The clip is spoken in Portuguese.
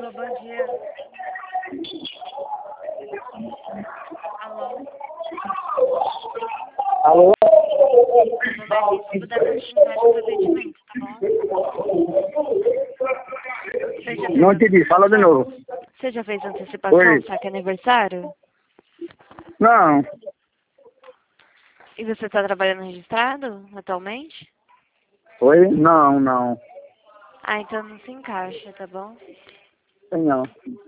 Alô, bom dia. Alô? Alô? Não se puder continuar com o atendimento, tá bom? Não entendi, fala de novo. Você já fez antecipação Oi. do saque aniversário? Não, E você está trabalhando registrado atualmente? oi? Não. Ah, então não se encaixa, tá bom? Não.